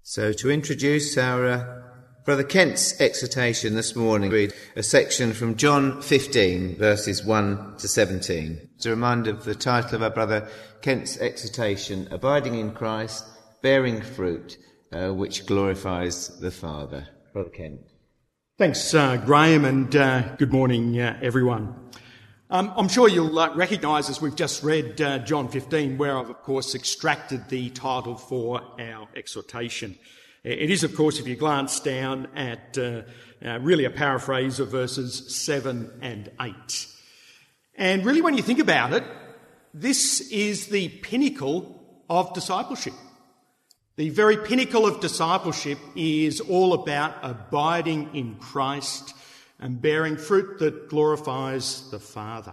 So to introduce our Brother Kent's exhortation this morning, read a section from John 15, verses 1 to 17. It's a reminder of the title of our Brother Kent's exhortation, Abiding in Christ, Bearing Fruit, which glorifies the Father. Brother Kent. Thanks, Graham, and good morning, everyone. I'm sure you'll recognise, as we've just read John 15, where I've, of course, extracted the title for our exhortation. It is, of course, if you glance down at really a paraphrase of verses 7 and 8. And really, when you think about it, this is the pinnacle of discipleship. The very pinnacle of discipleship is all about abiding in Christ and bearing fruit that glorifies the Father.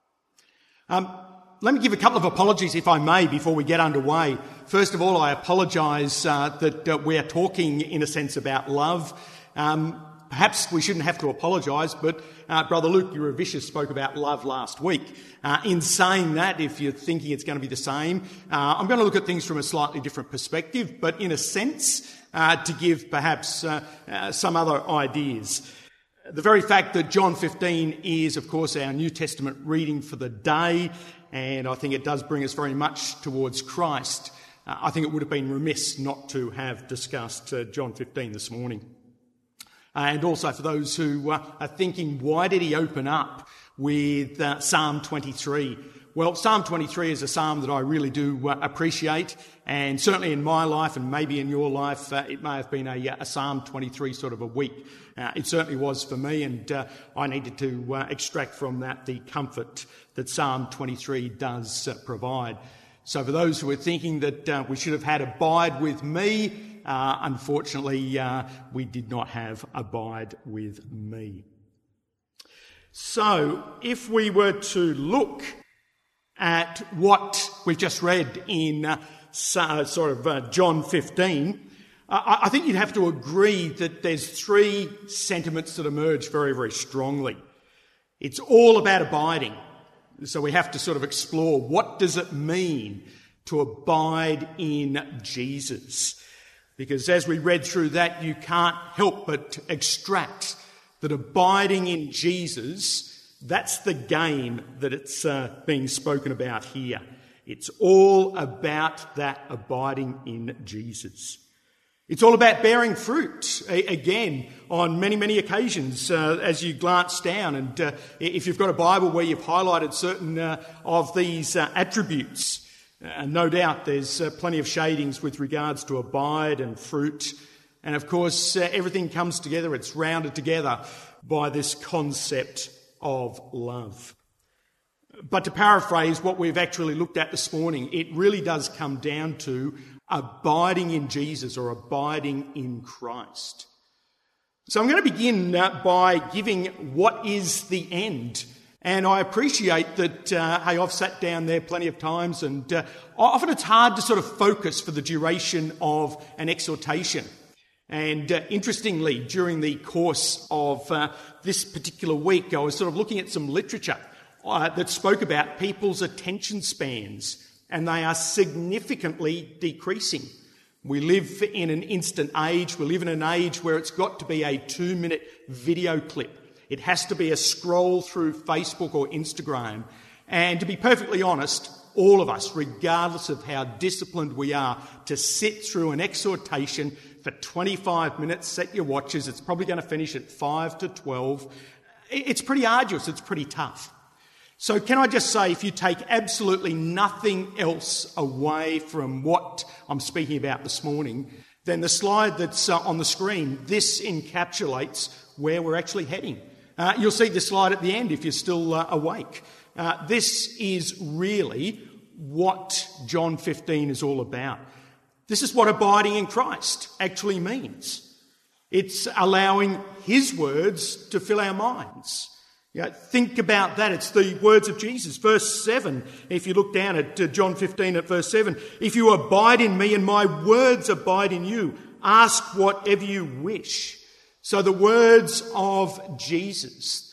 Let me give a couple of apologies, if I may, before we get underway. First of all, I apologise that we are talking, in a sense, about love. Perhaps we shouldn't have to apologise, but Brother Luke Uravicious spoke about love last week. In saying that, if you're thinking it's going to be the same, I'm going to look at things from a slightly different perspective, but in a sense, to give perhaps some other ideas. The very fact that John 15 is, of course, our New Testament reading for the day, and I think it does bring us very much towards Christ, I think it would have been remiss not to have discussed John 15 this morning. And also for those who are thinking, why did he open up with Psalm 23? Well, Psalm 23 is a psalm that I really do appreciate, and certainly in my life and maybe in your life, it may have been a Psalm 23 sort of a week. It certainly was for me, and I needed to extract from that the comfort that Psalm 23 does provide. So for those who are thinking that we should have had Abide with me, unfortunately, we did not have Abide with me. So if we were to look at what we've just read in John 15, I think you'd have to agree that there's three sentiments that emerge very, very strongly. It's all about abiding. So we have to sort of explore, what does it mean to abide in Jesus? Because as we read through that, you can't help but extract that abiding in Jesus, that's the game that it's being spoken about here. It's all about that abiding in Jesus. It's all about bearing fruit, again, on many, many occasions as you glance down. And if you've got a Bible where you've highlighted certain of these attributes, no doubt there's plenty of shadings with regards to abide and fruit. And of course, everything comes together, it's rounded together by this concept of love. But to paraphrase what we've actually looked at this morning, it really does come down to abiding in Jesus or abiding in Christ. So I'm going to begin by giving what is the end. And I appreciate that, I've sat down there plenty of times, and often it's hard to sort of focus for the duration of an exhortation. And interestingly, during the course of this particular week, I was sort of looking at some literature that spoke about people's attention spans, and they are significantly decreasing. We live in an instant age. We live in an age where it's got to be a 2-minute video clip. It has to be a scroll through Facebook or Instagram. And to be perfectly honest, all of us, regardless of how disciplined we are, to sit through an exhortation for 25 minutes, set your watches, it's probably going to finish at 5 to 12. It's pretty arduous, it's pretty tough. So can I just say, if you take absolutely nothing else away from what I'm speaking about this morning, then the slide that's on the screen, this encapsulates where we're actually heading. You'll see the slide at the end if you're still awake. This is really what John 15 is all about. This is what abiding in Christ actually means. It's allowing his words to fill our minds. Think about that. It's the words of Jesus. Verse 7, if you look down at John 15 at verse 7, if you abide in me and my words abide in you, ask whatever you wish. So the words of Jesus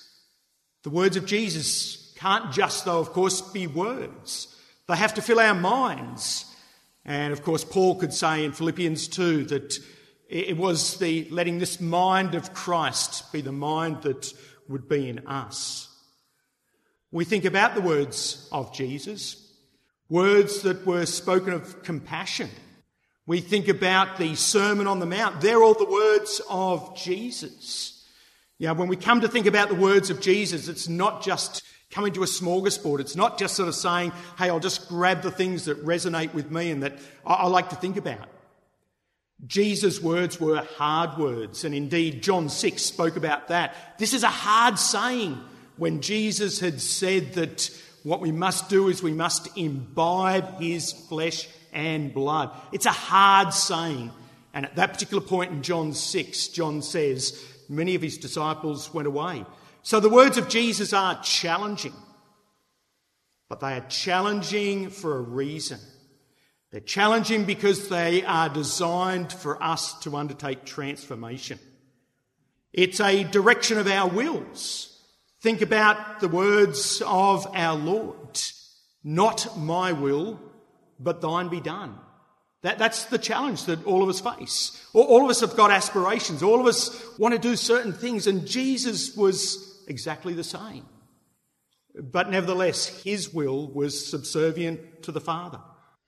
can't just, though, of course, be words. They have to fill our minds. And of course, Paul could say in Philippians 2 that it was the letting this mind of Christ be the mind that would be in us. We think about the words of Jesus, words that were spoken of compassion. We think about the Sermon on the Mount. They're all the words of Jesus. When we come to think about the words of Jesus, it's not just coming to a smorgasbord. It's not just sort of saying, hey, I'll just grab the things that resonate with me and that I like to think about. Jesus' words were hard words, and indeed John 6 spoke about that. This is a hard saying when Jesus had said that what we must do is we must imbibe his flesh and blood. It's a hard saying. And at that particular point in John 6, John says, many of his disciples went away. So the words of Jesus are challenging, but they are challenging for a reason. They're challenging because they are designed for us to undertake transformation. It's a direction of our wills. Think about the words of our Lord. Not my will, but thine be done. That's the challenge that all of us face. All of us have got aspirations. All of us want to do certain things, and Jesus was exactly the same. But nevertheless, his will was subservient to the Father.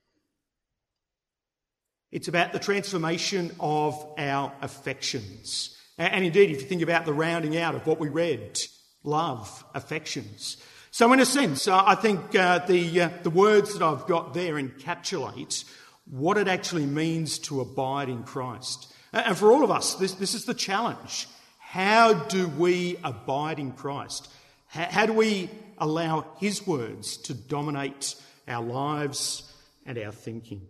It's about the transformation of our affections. And indeed, if you think about the rounding out of what we read, love, affections. So in a sense, I think the words that I've got there encapsulate what it actually means to abide in Christ. And for all of us, this is the challenge. How do we abide in Christ? How do we allow his words to dominate our lives and our thinking?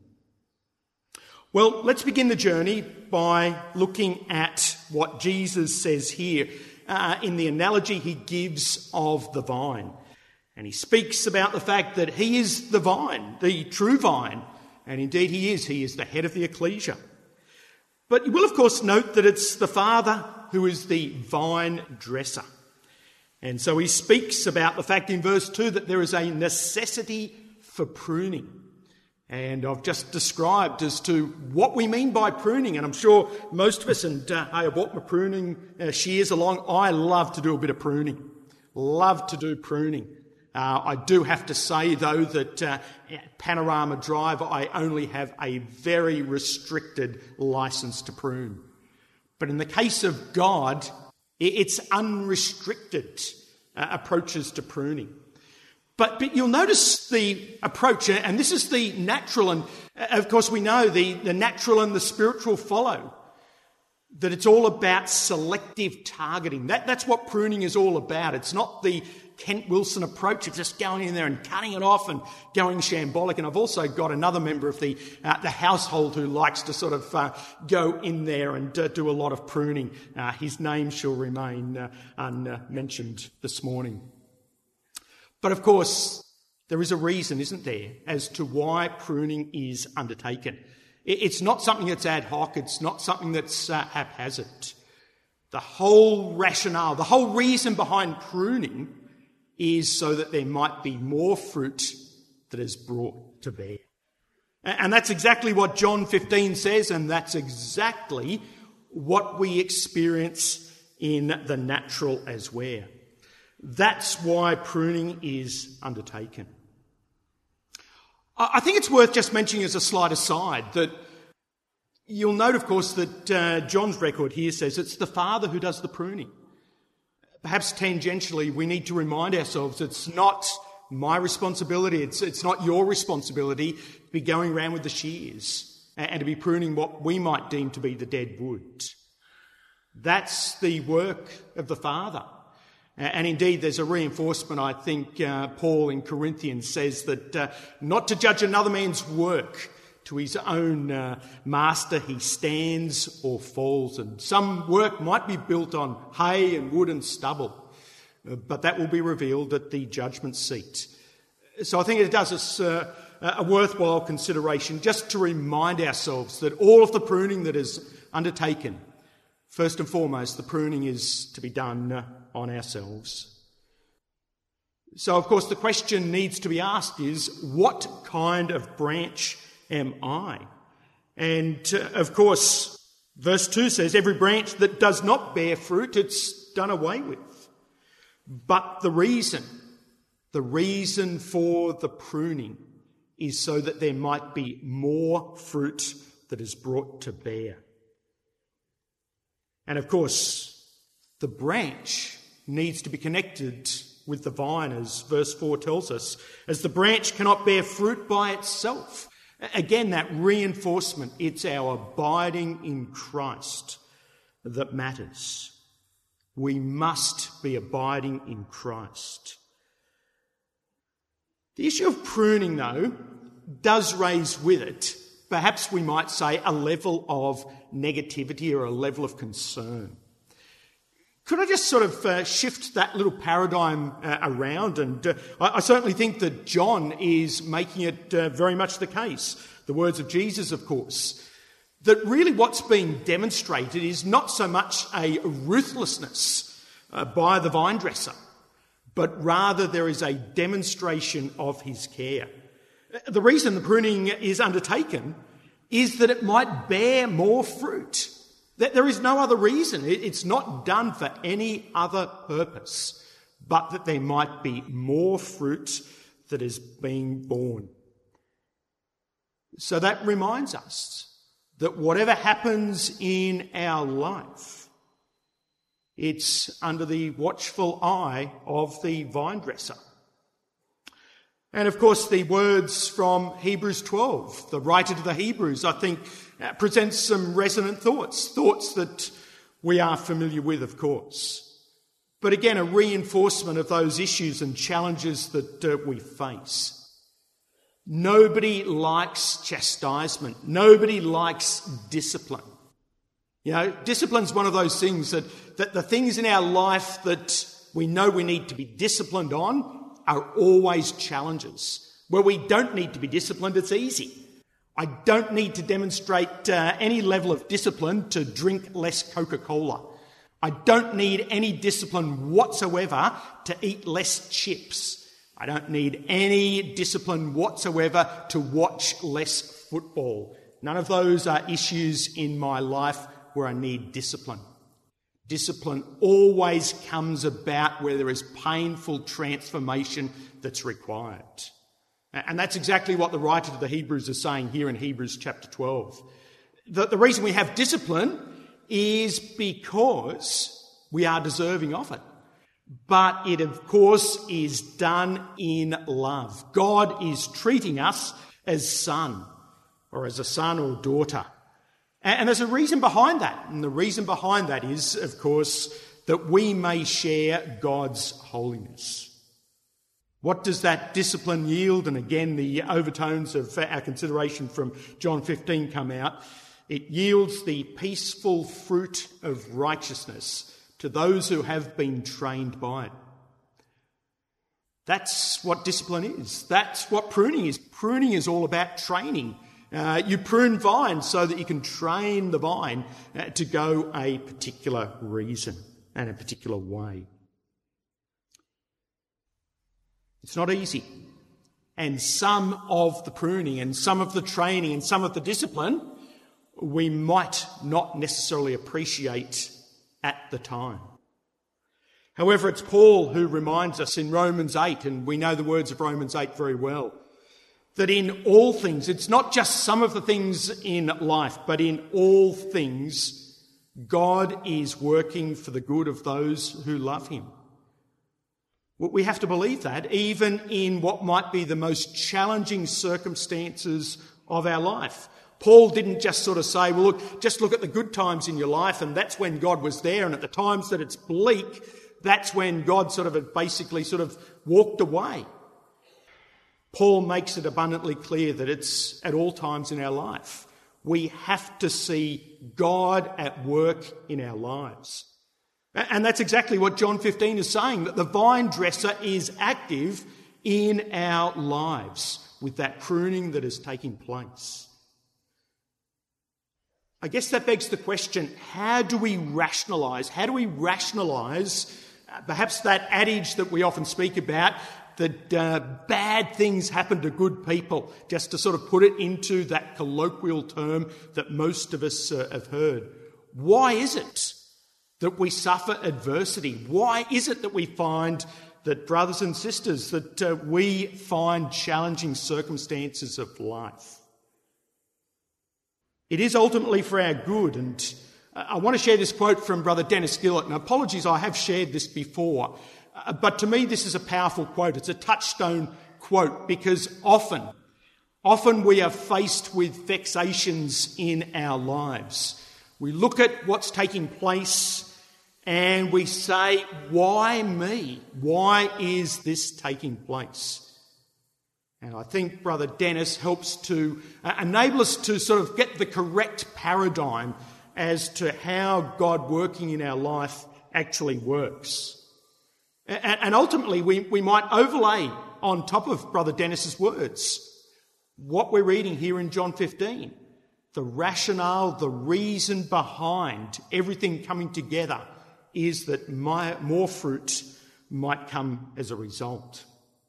Well, let's begin the journey by looking at what Jesus says here in the analogy he gives of the vine. And he speaks about the fact that he is the vine, the true vine. And indeed he is. He is the head of the ecclesia. But you will, of course, note that it's the Father who is the vine dresser. And so he speaks about the fact in verse 2 that there is a necessity for pruning. And I've just described as to what we mean by pruning. And I'm sure most of us, and I brought my pruning shears along. I love to do a bit of pruning. Love to do pruning. I do have to say, though, that at Panorama Drive, I only have a very restricted licence to prune. But in the case of God, it's unrestricted approaches to pruning. But you'll notice the approach, and this is the natural, and of course we know the natural and the spiritual follow, that it's all about selective targeting. That's what pruning is all about. It's not the Kent Wilson approach of just going in there and cutting it off and going shambolic. And I've also got another member of the household who likes to sort of go in there and do a lot of pruning. His name shall remain unmentioned this morning. But of course, there is a reason, isn't there, as to why pruning is undertaken. It's not something that's ad hoc. It's not something that's haphazard. The whole rationale, the whole reason behind pruning is so that there might be more fruit that is brought to bear. And that's exactly what John 15 says, and that's exactly what we experience in the natural as well. That's why pruning is undertaken. I think it's worth just mentioning as a slight aside that you'll note, of course, that John's record here says it's the Father who does the pruning. Perhaps tangentially, we need to remind ourselves it's not my responsibility, it's not your responsibility to be going around with the shears and to be pruning what we might deem to be the dead wood. That's the work of the Father. And indeed, there's a reinforcement, I think, Paul in Corinthians says that not to judge another man's work, to his own master he stands or falls. And some work might be built on hay and wood and stubble, but that will be revealed at the judgment seat. So I think it does us a worthwhile consideration just to remind ourselves that all of the pruning that is undertaken, first and foremost, the pruning is to be done on ourselves. So, of course, the question needs to be asked is, what kind of branch am I. And of course, verse 2 says, every branch that does not bear fruit, it's done away with. But the reason for the pruning is so that there might be more fruit that is brought to bear. And of course, the branch needs to be connected with the vine, as verse 4 tells us, as the branch cannot bear fruit by itself. Again, that reinforcement, it's our abiding in Christ that matters. We must be abiding in Christ. The issue of pruning, though, does raise with it, perhaps we might say, a level of negativity or a level of concern. Could I just sort of shift that little paradigm around? And I certainly think that John is making it very much the case. The words of Jesus, of course. That really what's being demonstrated is not so much a ruthlessness by the vine dresser, but rather there is a demonstration of his care. The reason the pruning is undertaken is that it might bear more fruit. There is no other reason. It's not done for any other purpose, but that there might be more fruit that is being borne. So that reminds us that whatever happens in our life, it's under the watchful eye of the vine dresser. And of course, the words from Hebrews 12, the writer to the Hebrews, I think, presents some resonant thoughts that we are familiar with, of course. But again, a reinforcement of those issues and challenges that we face. Nobody likes chastisement. Nobody likes discipline. You know, discipline's one of those things that the things in our life that we know we need to be disciplined on are always challenges. Where we don't need to be disciplined, it's easy. I don't need to demonstrate any level of discipline to drink less Coca-Cola. I don't need any discipline whatsoever to eat less chips. I don't need any discipline whatsoever to watch less football. None of those are issues in my life where I need discipline. Discipline always comes about where there is painful transformation that's required. And that's exactly what the writer to the Hebrews is saying here in Hebrews chapter 12. The reason we have discipline is because we are deserving of it. But it, of course, is done in love. God is treating us as son, or as a son or daughter. And there's a reason behind that. And the reason behind that is, of course, that we may share God's holiness. What does that discipline yield? And again, the overtones of our consideration from John 15 come out. It yields the peaceful fruit of righteousness to those who have been trained by it. That's what discipline is. That's what pruning is. Pruning is all about training. You prune vines so that you can train the vine to go a particular reason and a particular way. It's not easy. And some of the pruning and some of the training and some of the discipline we might not necessarily appreciate at the time. However, it's Paul who reminds us in Romans 8, and we know the words of Romans 8 very well, that in all things, it's not just some of the things in life, but in all things, God is working for the good of those who love him. We have to believe that, even in what might be the most challenging circumstances of our life. Paul didn't just sort of say, well, look, just look at the good times in your life, and that's when God was there, and at the times that it's bleak, that's when God sort of basically sort of walked away. Paul makes it abundantly clear that it's at all times in our life. We have to see God at work in our lives. And that's exactly what John 15 is saying, that the vine dresser is active in our lives with that pruning that is taking place. I guess that begs the question, how do we rationalise? How do we rationalise perhaps that adage that we often speak about, that bad things happen to good people, just to sort of put it into that colloquial term that most of us have heard. Why is it that we suffer adversity? Why is it that we find that, brothers and sisters, that we find challenging circumstances of life? It is ultimately for our good, and I want to share this quote from Brother Dennis Gillett, and apologies, I have shared this before, but to me this is a powerful quote. It's a touchstone quote because often we are faced with vexations in our lives. We look at what's taking place and we say, why me? Why is this taking place? And I think Brother Dennis helps to enable us to sort of get the correct paradigm as to how God working in our life actually works. And ultimately, we might overlay on top of Brother Dennis's words what we're reading here in John 15. The rationale, the reason behind everything coming together is that more fruit might come as a result.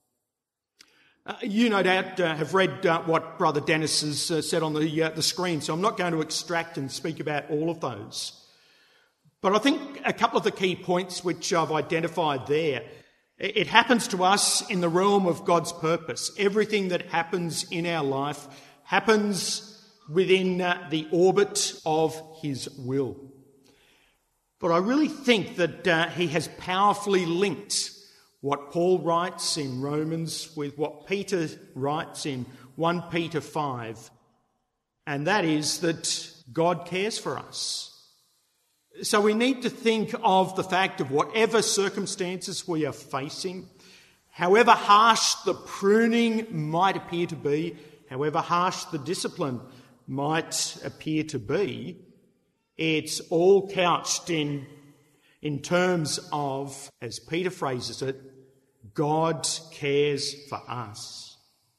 You no doubt have read what Brother Dennis has said on the screen, so I'm not going to extract and speak about all of those. But I think a couple of the key points which I've identified there, it happens to us in the realm of God's purpose. Everything that happens in our life happens within the orbit of His will. But I really think that He has powerfully linked what Paul writes in Romans with what Peter writes in 1 Peter 5, and that is that God cares for us. So we need to think of the fact of whatever circumstances we are facing, however harsh the pruning might appear to be, however harsh the discipline might appear to be, it's all couched in terms of, as Peter phrases it, God cares for us.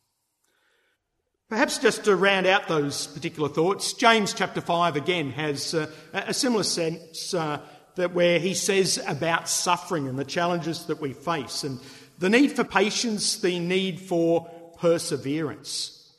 Perhaps just to round out those particular thoughts, James chapter 5 again has a similar sense that where he says about suffering and the challenges that we face and the need for patience, the need for perseverance.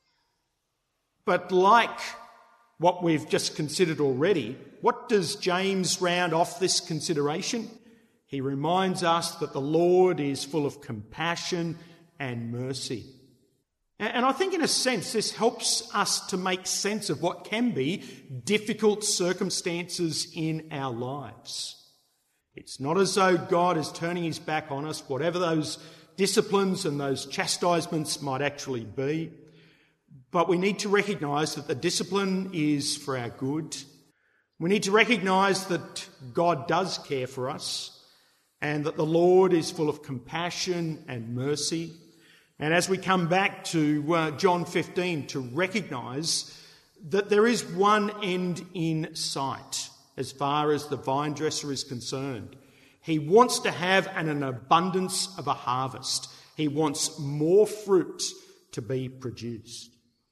But like what we've just considered already, what does James round off this consideration? He reminds us that the Lord is full of compassion and mercy. And I think in a sense this helps us to make sense of what can be difficult circumstances in our lives. It's not as though God is turning His back on us, whatever those disciplines and those chastisements might actually be. But we need to recognise that the discipline is for our good. We need to recognise that God does care for us and that the Lord is full of compassion and mercy. And as we come back to John 15, to recognise that there is one end in sight as far as the vine dresser is concerned. He wants to have an abundance of a harvest. He wants more fruit to be produced.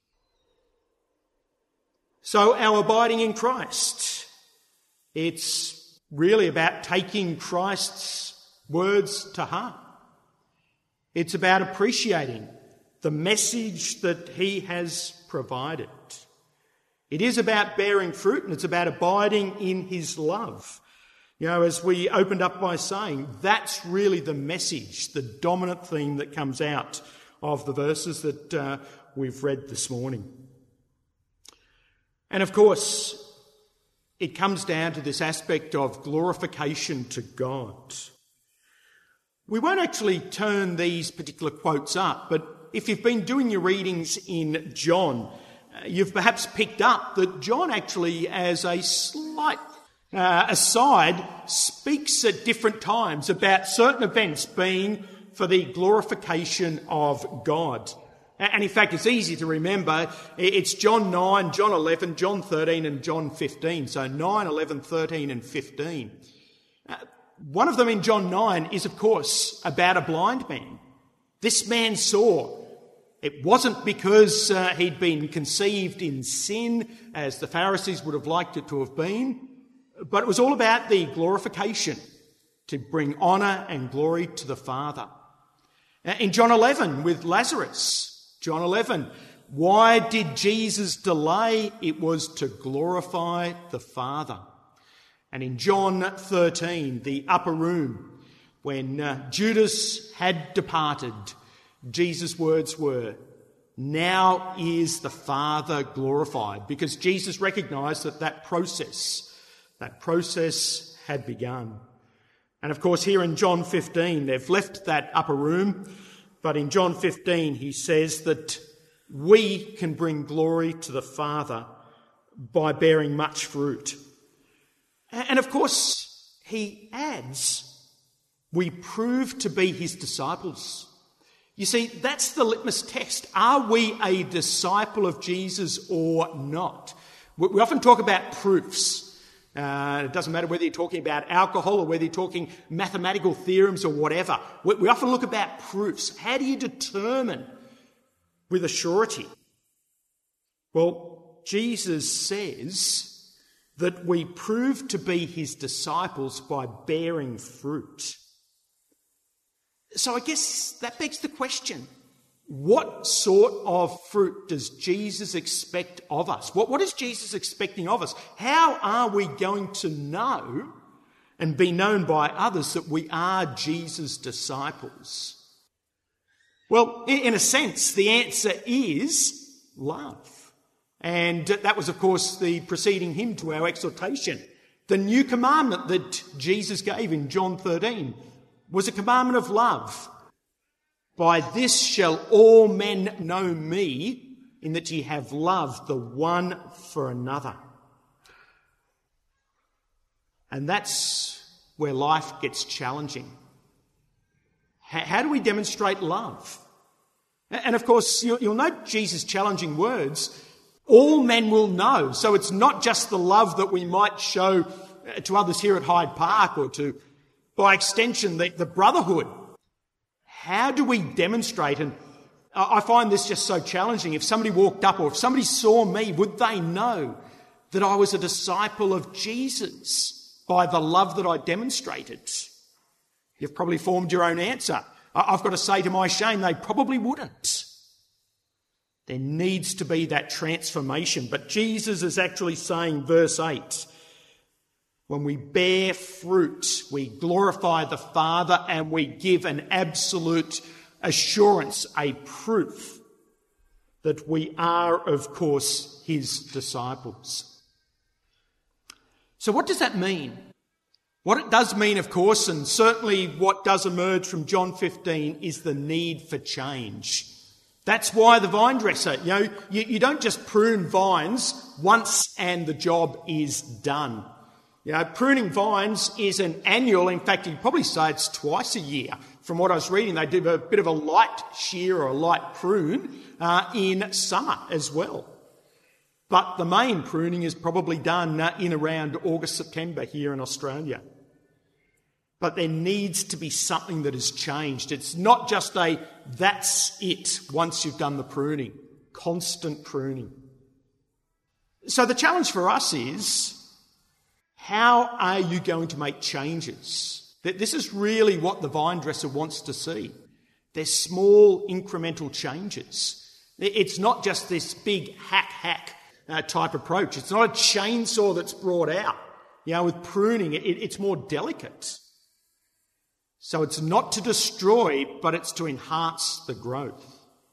So our abiding in Christ, it's really about taking Christ's words to heart. It's about appreciating the message that He has provided. It is about bearing fruit and it's about abiding in His love. You know, as we opened up by saying, that's really the message, the dominant theme that comes out of the verses that we've read this morning. And of course, it comes down to this aspect of glorification to God. We won't actually turn these particular quotes up, but if you've been doing your readings in John, you've perhaps picked up that John actually, as a slight aside, speaks at different times about certain events being for the glorification of God. And in fact, it's easy to remember. It's John 9, John 11, John 13 and John 15. So 9, 11, 13 and 15. One of them in John 9 is, of course, about a blind man. This man saw. It wasn't because he'd been conceived in sin, as the Pharisees would have liked it to have been, but it was all about the glorification, to bring honour and glory to the Father. In John 11 with Lazarus, John 11, why did Jesus delay? It was to glorify the Father. And in John 13, the upper room, when Judas had departed, Jesus' words were, now is the Father glorified, because Jesus recognised that process had begun. And of course, here in John 15, they've left that upper room, but in John 15, he says that we can bring glory to the Father by bearing much fruit. And of course, he adds, we prove to be his disciples. You see, that's the litmus test. Are we a disciple of Jesus or not? We often talk about proofs. It doesn't matter whether you're talking about alcohol or whether you're talking mathematical theorems or whatever. We often look about proofs. How do you determine with a surety? Well, Jesus says that we prove to be his disciples by bearing fruit. So I guess that begs the question, what sort of fruit does Jesus expect of us? What is Jesus expecting of us? How are we going to know and be known by others that we are Jesus' disciples? Well, in a sense, the answer is love. And that was, of course, the preceding hymn to our exhortation. The new commandment that Jesus gave in John 13 was a commandment of love. By this shall all men know me, in that ye have loved the one for another. And that's where life gets challenging. How do we demonstrate love? And of course, you'll note Jesus' challenging words. All men will know. So it's not just the love that we might show to others here at Hyde Park or to, by extension, the brotherhood. How do we demonstrate? And I find this just so challenging. If somebody walked up or if somebody saw me, would they know that I was a disciple of Jesus by the love that I demonstrated? You've probably formed your own answer. I've got to say to my shame, they probably wouldn't. There needs to be that transformation. But Jesus is actually saying, verse 8, when we bear fruit, we glorify the Father and we give an absolute assurance, a proof that we are, of course, his disciples. So what does that mean? What it does mean, of course, and certainly what does emerge from John 15 is the need for change. That's why the vine dresser, you don't just prune vines once and the job is done. Pruning vines is an annual, in fact, you'd probably say it's twice a year. From what I was reading, they do a bit of a light shear or a light prune in summer as well. But the main pruning is probably done in around August, September here in Australia. But there needs to be something that has changed. It's not just that's it once you've done the pruning. Constant pruning. So the challenge for us is, how are you going to make changes? This is really what the vine dresser wants to see. They're small incremental changes. It's not just this big hack type approach. It's not a chainsaw that's brought out. With pruning, it's more delicate. So it's not to destroy, but it's to enhance the growth.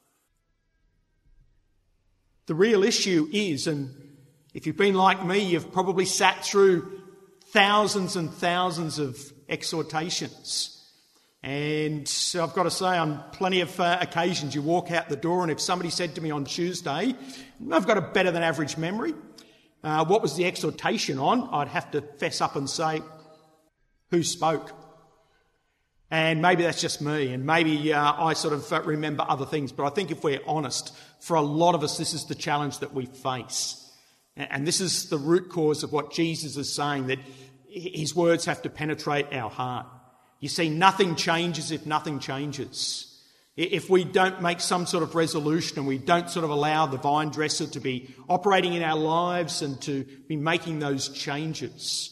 The real issue is, and if you've been like me, you've probably sat through thousands and thousands of exhortations. And so I've got to say, on plenty of occasions, you walk out the door, and if somebody said to me on Tuesday, I've got a better than average memory, what was the exhortation on? I'd have to fess up and say, who spoke? And maybe that's just me, and maybe I sort of remember other things. But I think if we're honest, for a lot of us, this is the challenge that we face. And this is the root cause of what Jesus is saying, that his words have to penetrate our heart. You see, nothing changes if nothing changes. If we don't make some sort of resolution and we don't sort of allow the vine dresser to be operating in our lives and to be making those changes,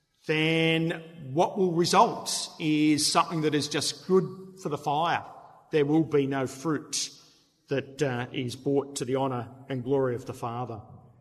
then what will result is something that is just good for the fire, there will be no fruit that is brought to the honour and glory of the Father.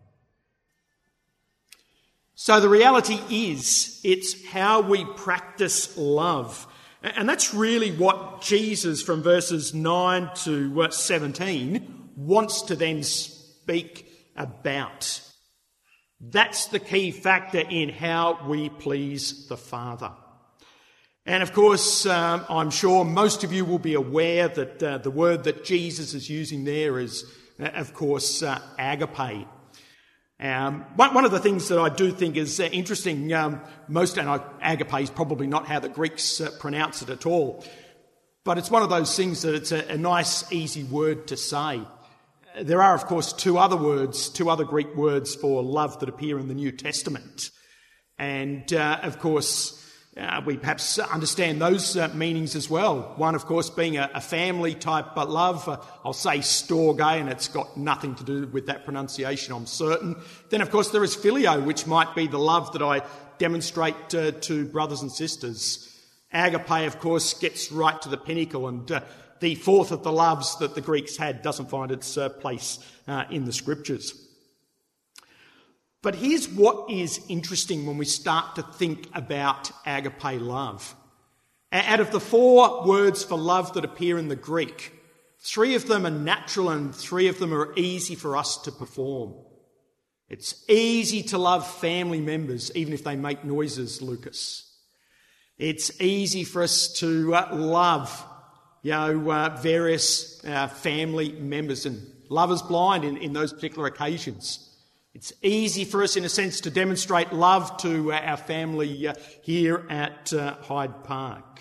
So the reality is, it's how we practice love. And that's really what Jesus, from verses 9 to 17, wants to then speak about. That's the key factor in how we please the Father. And of course, I'm sure most of you will be aware that the word that Jesus is using there is, of course, agape. One of the things that I do think is interesting, agape is probably not how the Greeks pronounce it at all, but it's one of those things that it's a nice, easy word to say. There are, of course, two other Greek words for love that appear in the New Testament. And, of course, we perhaps understand those meanings as well. One, of course, being a family type love. I'll say storge, and it's got nothing to do with that pronunciation, I'm certain. Then, of course, there is phileo, which might be the love that I demonstrate to brothers and sisters. Agape, of course, gets right to the pinnacle, and the fourth of the loves that the Greeks had doesn't find its place in the Scriptures. But here's what is interesting when we start to think about agape love. Out of the 4 words for love that appear in the Greek, 3 of them are natural and 3 of them are easy for us to perform. It's easy to love family members, even if they make noises, Lucas. It's easy for us to love, various family members, and love is blind in those particular occasions. It's easy for us, in a sense, to demonstrate love to our family here at Hyde Park.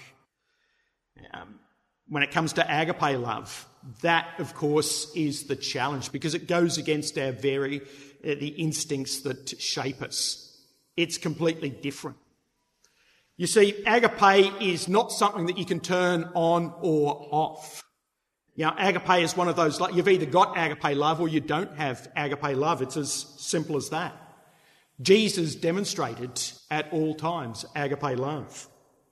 When it comes to agape love, that, of course, is the challenge, because it goes against our the instincts that shape us. It's completely different. You see, agape is not something that you can turn on or off. Agape is one of those, you've either got agape love or you don't have agape love. It's as simple as that. Jesus demonstrated at all times agape love.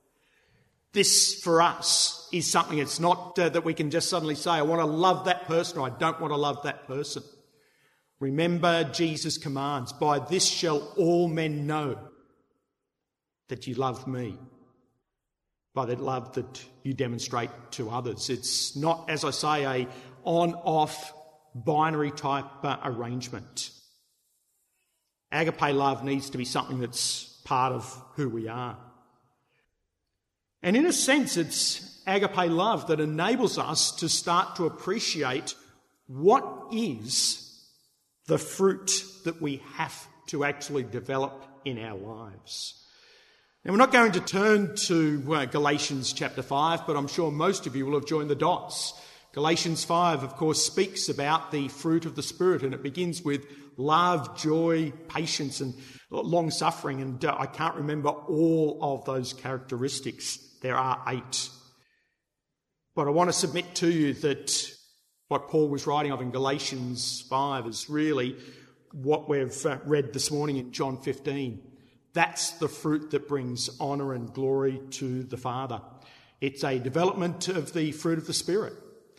This, for us, is something, it's not that we can just suddenly say, I want to love that person, or I don't want to love that person. Remember Jesus' commands, by this shall all men know that you love me, by the love that you demonstrate to others. It's not, as I say, a on-off binary type arrangement. Agape love needs to be something that's part of who we are. And in a sense, it's agape love that enables us to start to appreciate what is the fruit that we have to actually develop in our lives. Now, we're not going to turn to Galatians chapter 5, but I'm sure most of you will have joined the dots. Galatians 5, of course, speaks about the fruit of the Spirit, and it begins with love, joy, patience, and long-suffering. And I can't remember all of those characteristics. There are 8. But I want to submit to you that what Paul was writing of in Galatians 5 is really what we've read this morning in John 15. That's the fruit that brings honour and glory to the Father. It's a development of the fruit of the Spirit.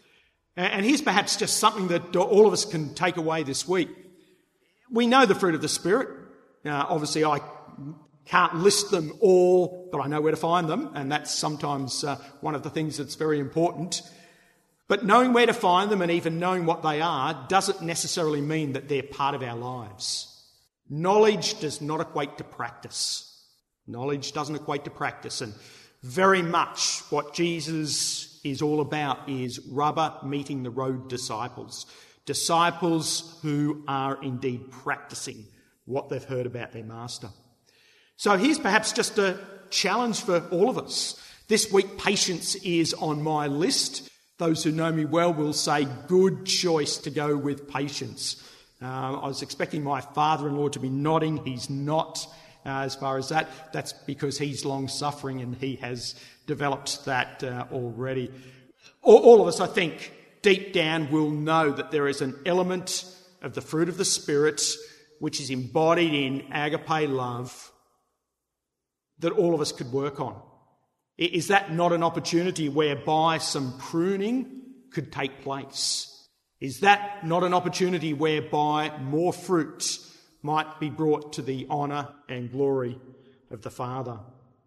And here's perhaps just something that all of us can take away this week. We know the fruit of the Spirit. Obviously, I can't list them all, but I know where to find them, and that's sometimes one of the things that's very important. But knowing where to find them and even knowing what they are doesn't necessarily mean that they're part of our lives. Knowledge does not equate to practice. Knowledge doesn't equate to practice. And very much what Jesus is all about is rubber meeting the road disciples. Disciples who are indeed practicing what they've heard about their master. So here's perhaps just a challenge for all of us. This week, patience is on my list. Those who know me well will say, good choice to go with patience. I was expecting my father-in-law to be nodding. He's not as far as that. That's because he's long-suffering and he has developed that already. All of us, I think, deep down will know that there is an element of the fruit of the Spirit which is embodied in agape love that all of us could work on. Is that not an opportunity whereby some pruning could take place? Is that not an opportunity whereby more fruit might be brought to the honour and glory of the Father?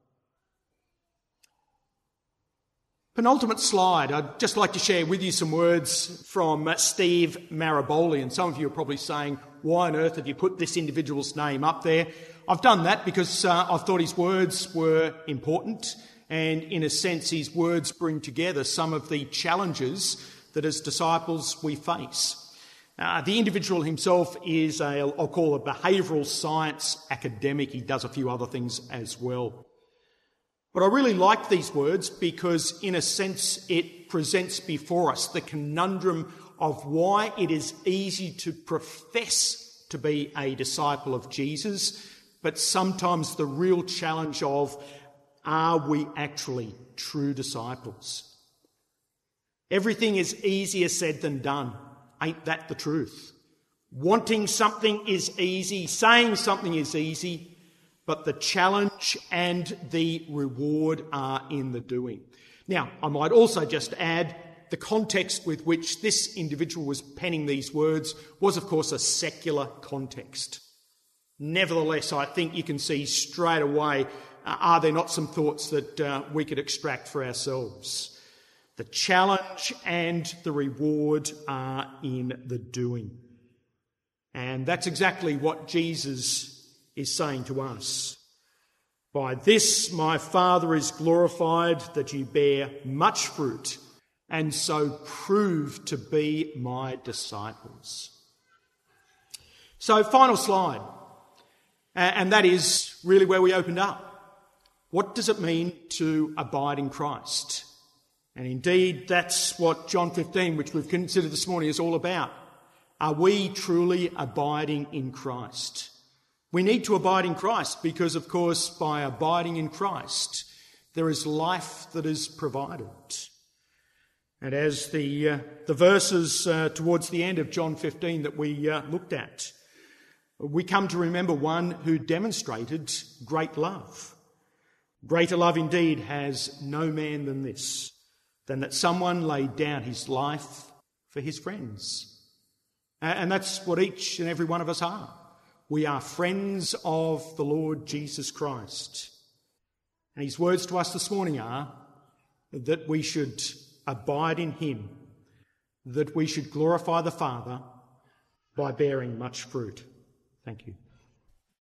Penultimate slide, I'd just like to share with you some words from Steve Maraboli. And some of you are probably saying, why on earth have you put this individual's name up there? I've done that because I thought his words were important, and in a sense his words bring together some of the challenges that as disciples we face. The individual himself is I'll call a behavioural science academic. He does a few other things as well. But I really like these words because in a sense it presents before us the conundrum of why it is easy to profess to be a disciple of Jesus, but sometimes the real challenge of, are we actually true disciples? Everything is easier said than done. Ain't that the truth? Wanting something is easy, saying something is easy, but the challenge and the reward are in the doing. Now, I might also just add the context with which this individual was penning these words was, of course, a secular context. Nevertheless, I think you can see straight away, are there not some thoughts that we could extract for ourselves? The challenge and the reward are in the doing. And that's exactly what Jesus is saying to us. By this my Father is glorified, that you bear much fruit, and so prove to be my disciples. So, final slide. And that is really where we opened up. What does it mean to abide in Christ? And indeed, that's what John 15, which we've considered this morning, is all about. Are we truly abiding in Christ? We need to abide in Christ because, of course, by abiding in Christ, there is life that is provided. And as the verses towards the end of John 15 that we looked at, we come to remember one who demonstrated great love. Greater love indeed has no man than this, than that someone laid down his life for his friends. And that's what each and every one of us are. We are friends of the Lord Jesus Christ. And his words to us this morning are that we should abide in him, that we should glorify the Father by bearing much fruit. Thank you.